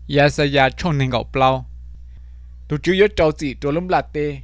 ya sa ya trong nên gọc bao tụ chú nhớ trâu gì trâu lấm latte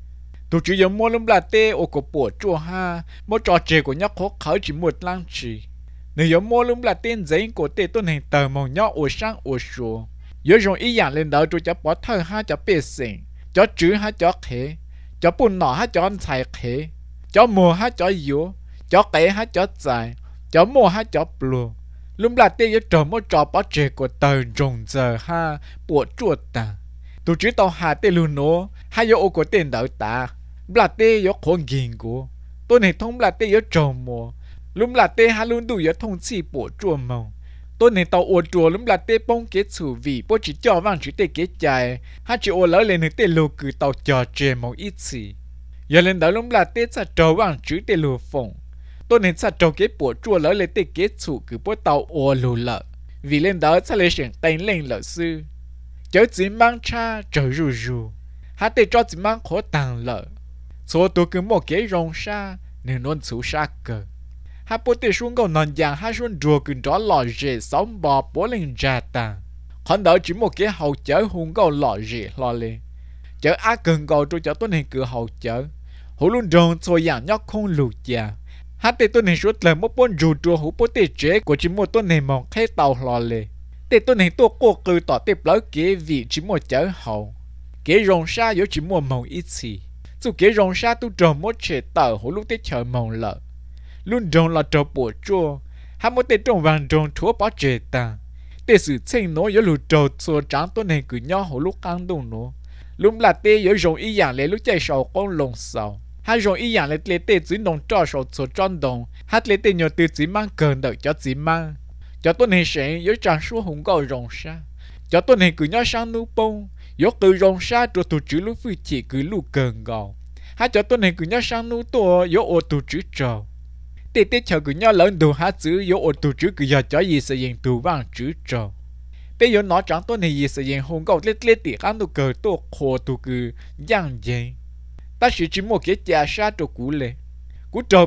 tụ chú nhớ mua lấm latte ô cổ bùa chua ha mua trò chơi của nhóc khó khởi chỉ một lăng chỉ nếu nhớ mua lấm latte giấy của tê tôn hình tờ màu nhóc ô sang ô sùa nhớ dùng ý dạng lên đó chú cho bỏ thơ ha cho bê sình cho chữ ha cho khế cho bún nọ ha cho ăn xài khế cho mùa ha cho yếu cho kẻ ha cho dài cho mùa ha cho blue lấm latte nhớ trò mua trò bỏ chơi của tờ rồng giờ ha bùa chua ta tụ chỉ tao hà tê luôn nó hay yo của tên đỡ ta là tê yo con ghiền của tôi này thông là tê yo trồng mùa lúc là tê hà luôn đủ yo thông chi bộ chua mông tôi này tao ô chua lúc là tê bông kết chủ vì bố chỉ cho vang chỉ tê kết chạy hà chỉ ô lỡ lên được tê lù cử tao cho chè mông ít gì giờ lên đó lúc là tê sa trâu vang chỉ tê lù phồng tôi này sa trâu kết bộ chua lỡ lên tê kết chủ cử bố tao ô lù lợ vì lên đó sa lấy chuyện tay lên lợ sư chớ chỉ mang cha trở rù rù hắn để cho chỉ mang khó tàng lợ số tôi cứ một cái rong sa nên luôn xú sa cờ hắn bố để xuống cầu nón giang hắn xuống rùa cứ đó lò rể sống bò bố lên ra tàng hắn đỡ chỉ một cái hậu chở hung cầu lò rể lò lên chở á cần cầu tôi chở tôi nên cửa hậu chở hú luôn rong xôi dạng nhóc không lù già hắn để tôi nên suốt lời một bốn rù rùa hú bố để chế của chỉ một tôi nên mong khai tàu lò lên để tôi này tôi cố cử tỏ tiếp lỡ kế vị chỉ một chở hậu kế rong sa yếu chỉ một màu ít gì dù kế rong sa tôi trồng một chế tờ hồ lúc tết chờ màu lợ luôn rong là trâu bùa chua hắn một tết trồng vàng rong thua bỏ chế ta để sự tranh nó yếu lụt trâu xua trắng tôi này cứ nhỏ hồ lúc ăn đông nó lúc là tê yếu rong ý dạng lấy lúc chạy sầu con lồng sầu hắn rong ý dạng lấy tê dưới nông trò sầu xua tròn đồng hắn lấy tê nhỏ từ chỉ mang cơn đợi cho chỉ mang cho tôi này sẽ yếu trang số hùng cầu rong sa cho tôi này cứ nhớ sang nu bông yếu từ rong sa rồi tụ chữ lúc phi chỉ cứ lu cần gạo hai cho tôi này cứ nhớ sang nu to yếu ô tụ chữ trầu tê tê chờ cứ nhớ lớn đồ hát chữ yếu ô tụ chữ cứ giờ cho gì sẽ hiện tụ vàng chữ trầu bây giờ nó chẳng tôi này gì sẽ hiện hùng cầu lết lết tiệt ăn tụ cờ tụ khô tụ cứ giang dây ta chỉ một cái chả sa tụ cú lệ cú trầu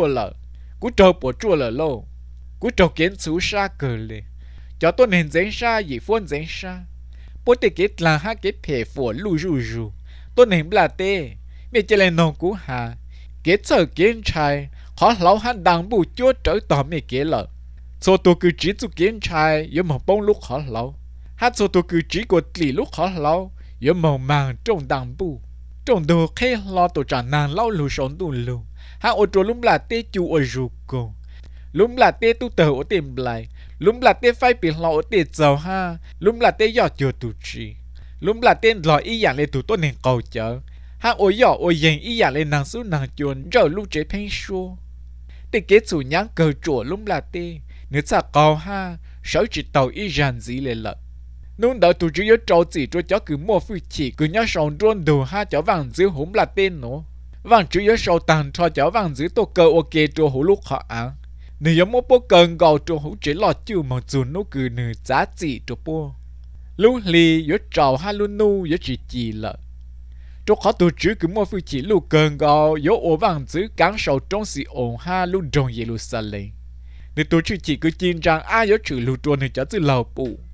bỏ chua lợ lâu cú trâu kiến xú sa cờ lệ cho tôi nên dán sa gì phun dán sa bố tê kết là ha kết phê phổ lu ru ru tôi nên là tê mẹ chỉ là nông cú hà kết sở kiến trai họ lâu hắn đang bù chúa trở tỏ mẹ kế lợ số tôi cứ chỉ chú kiến trai yếu một bông lúc họ lâu hát số tôi cứ chỉ của lì lúc họ lâu yếu màu màng trong đang bù trong đồ khê lo tôi trả nàng lâu lù sống tù lù hát ô tô lúc là tê chú ở ru cùng lúc là tê tu tờ ở tìm lại lúc là tê phai biển lọ ở tê giàu ha lúc là tê giọt chưa tu chi lúc là tê lọ ý dạng lên tu tốt nên cầu chở ha ôi giọt ôi dành ý dạng lên nàng su nàng chuồn rồi lúc chế phanh xua tê kết chủ nhang cờ chùa lúc là tê nếu xa cầu ha sáu chỉ tàu ý ràn gì lên lợ nung đỡ tu chỉ yếu trâu chỉ cho chó cứ mua phi chỉ cứ nhớ sòng trôn đồ ha chó vàng dưới húng là tên nó vàng chỉ yếu sầu tàn cho chó vàng dưới tô cơ ok cho hú lúc họ ăn nếu giống một bộ cần gạo cho hữu chế lọt chịu mà dù nó cứ nửa giá trị cho bộ lúc lì yếu trào ha luôn nu yếu chỉ lợ cho khó tổ chức cứ mua phi chỉ lúc cần gạo yếu ổ vàng giữ cán sầu trong sự ổn ha luôn trong Jerusalem nếu tổ chức chỉ cứ tin rằng ai yếu trừ lưu tuần thì cho từ lầu bù